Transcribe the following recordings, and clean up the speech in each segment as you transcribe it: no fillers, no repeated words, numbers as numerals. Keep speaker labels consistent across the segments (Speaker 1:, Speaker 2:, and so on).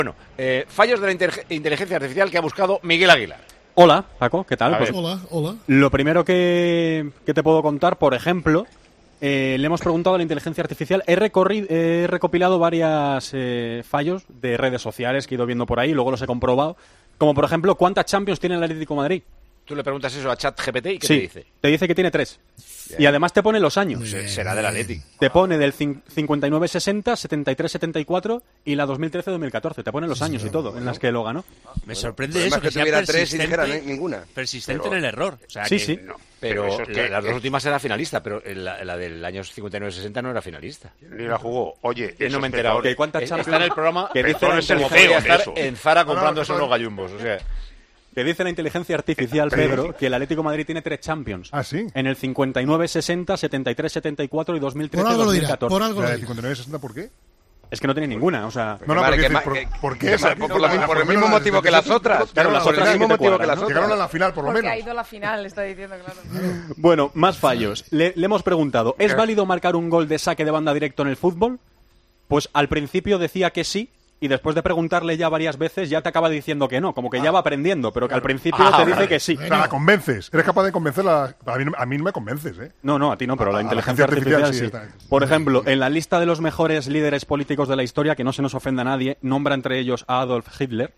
Speaker 1: Bueno, fallos de la inteligencia artificial que ha buscado Miguel Aguilar.
Speaker 2: Hola, Paco, ¿qué tal? Pues,
Speaker 3: Hola.
Speaker 2: lo primero que te puedo contar, por ejemplo, le hemos preguntado a la inteligencia artificial, he recopilado varios fallos de redes sociales que he ido viendo por ahí y luego los he comprobado, como por ejemplo, ¿cuántas Champions tiene el Atlético de Madrid?
Speaker 1: Tú le preguntas eso a ChatGPT y ¿qué
Speaker 2: Sí,
Speaker 1: te dice?
Speaker 2: te dice que tiene 3. Y además te pone los años.
Speaker 1: Será del Atleti.
Speaker 2: Te pone del 59-60, 73-74 y la 2013-2014. Te pone los años y todo en las que lo ganó.
Speaker 4: Me sorprende eso, que sea
Speaker 5: tuviera 3 y dijera
Speaker 4: persistente,
Speaker 5: ninguna.
Speaker 4: persistente en el error. O sea,
Speaker 2: Sí,
Speaker 4: que
Speaker 2: sí.
Speaker 1: No, pero
Speaker 6: eso es que
Speaker 1: las dos últimas era finalista, pero la del año 59-60 no era finalista.
Speaker 6: Ni la jugó. Oye,
Speaker 1: Yo
Speaker 6: eso
Speaker 1: no me he
Speaker 6: es
Speaker 1: enterado.
Speaker 6: peor.
Speaker 2: ¿Que cuántas
Speaker 1: Está
Speaker 2: Champions?
Speaker 1: en el programa
Speaker 2: Que dice
Speaker 6: Petón
Speaker 2: la
Speaker 6: es el
Speaker 1: como
Speaker 2: inteligencia-
Speaker 6: feo
Speaker 1: podría
Speaker 6: de
Speaker 1: estar
Speaker 6: eso.
Speaker 1: en Zara comprando esos gallumbos. O sea,
Speaker 2: Que dice la inteligencia artificial, Pedro, que el Atlético de Madrid tiene 3 Champions.
Speaker 3: Ah, ¿sí?
Speaker 2: En el 59-60, 73-74 y
Speaker 3: Por algo lo dirá,
Speaker 2: 2013-2014.
Speaker 3: por algo lo
Speaker 7: ¿La de
Speaker 3: dirá.
Speaker 7: 59-60 por qué?
Speaker 2: Es que no tiene ninguna, o sea...
Speaker 7: No,
Speaker 5: Vale,
Speaker 7: pero
Speaker 5: que
Speaker 7: ¿por
Speaker 5: que-
Speaker 7: qué
Speaker 5: que
Speaker 7: esa?
Speaker 5: por el mismo motivo que las otras.
Speaker 2: Claro, las
Speaker 5: Por el
Speaker 2: otras
Speaker 5: mismo
Speaker 2: sí que te
Speaker 5: motivo que
Speaker 2: cuadran,
Speaker 5: las
Speaker 2: ¿no?
Speaker 5: otras.
Speaker 7: Llegaron a la final, por lo
Speaker 8: Porque
Speaker 7: menos.
Speaker 8: ha ido a la final, está diciendo, claro.
Speaker 2: Bueno, más fallos. Le hemos preguntado, ¿es válido marcar un gol de saque de banda directo en el fútbol? Pues al principio decía que sí, y después de preguntarle ya varias veces ya te acaba diciendo que no, como que ya va aprendiendo, pero que al principio te dice que sí.
Speaker 7: O sea, la convences. Eres capaz de convencerla. A mí no me convences, ¿eh?
Speaker 2: No, a ti no, pero
Speaker 7: A
Speaker 2: la
Speaker 7: la
Speaker 2: inteligencia
Speaker 7: inteligencia
Speaker 2: artificial
Speaker 7: artificial,
Speaker 2: sí.
Speaker 7: sí,
Speaker 2: Por
Speaker 7: está.
Speaker 2: ejemplo, en la lista de los mejores líderes políticos de la historia, que no se nos ofenda a nadie, nombra entre ellos a Adolf Hitler.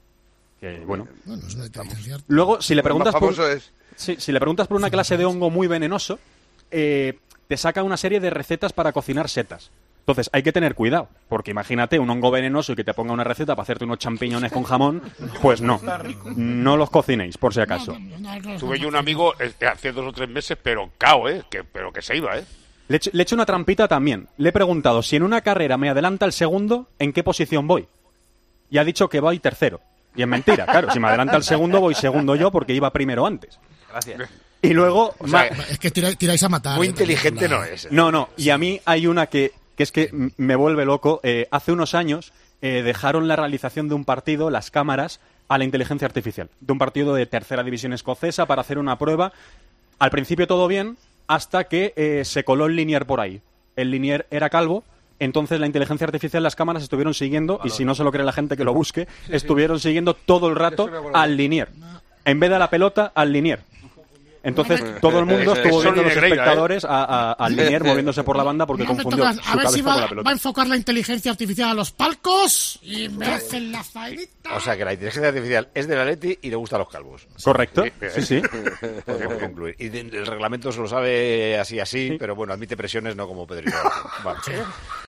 Speaker 2: Que, bueno.
Speaker 3: Bueno, es una inteligencia artificial.
Speaker 2: Luego, si le
Speaker 5: El más
Speaker 2: preguntas por...
Speaker 5: famoso es...
Speaker 2: Sí, si le preguntas por una clase de hongo muy venenoso, te saca una serie de recetas para cocinar setas. Entonces, hay que tener cuidado, porque imagínate un hongo venenoso y que te ponga una receta para hacerte unos champiñones con jamón, pues no los cocinéis, por si acaso.
Speaker 6: Tuve yo un amigo hace 2 o 3 meses, pero cao, pero que se iba,
Speaker 2: Le he hecho una trampita también. Le he preguntado, si en una carrera me adelanta el segundo, ¿en qué posición voy? Y ha dicho que voy tercero. Y es mentira, claro, si me adelanta el segundo, voy segundo yo porque iba primero antes.
Speaker 1: gracias.
Speaker 2: Y luego...
Speaker 1: O sea,
Speaker 3: Es que tiráis a matar.
Speaker 1: muy
Speaker 3: ¿eh?
Speaker 1: inteligente
Speaker 3: También,
Speaker 1: no es.
Speaker 2: No, y a mí hay una que es que me vuelve loco. Hace unos años dejaron la realización de un partido, las cámaras, a la inteligencia artificial. De un partido de tercera división escocesa para hacer una prueba. Al principio todo bien, hasta que se coló el Linier por ahí. El Linier era calvo, entonces la inteligencia artificial, las cámaras estuvieron siguiendo, y si no se lo cree la gente que lo busque, estuvieron siguiendo todo el rato al Linier. En vez de a la pelota, al Linier. Entonces todo el mundo estuvo viendo, los espectadores, al Linier moviéndose por la banda porque
Speaker 3: No me
Speaker 2: confundió
Speaker 3: tomas.
Speaker 2: su
Speaker 3: A ver si
Speaker 2: cabeza con la
Speaker 3: va a
Speaker 2: pelota.
Speaker 3: enfocar la inteligencia artificial a los palcos y me hacen la faenita.
Speaker 1: O sea, que la inteligencia artificial es del Atleti y le gustan los calvos.
Speaker 2: Correcto, sí.
Speaker 1: Podríamos concluir. Y el reglamento se lo sabe así, pero bueno, admite presiones, no como Pedrito. Vale.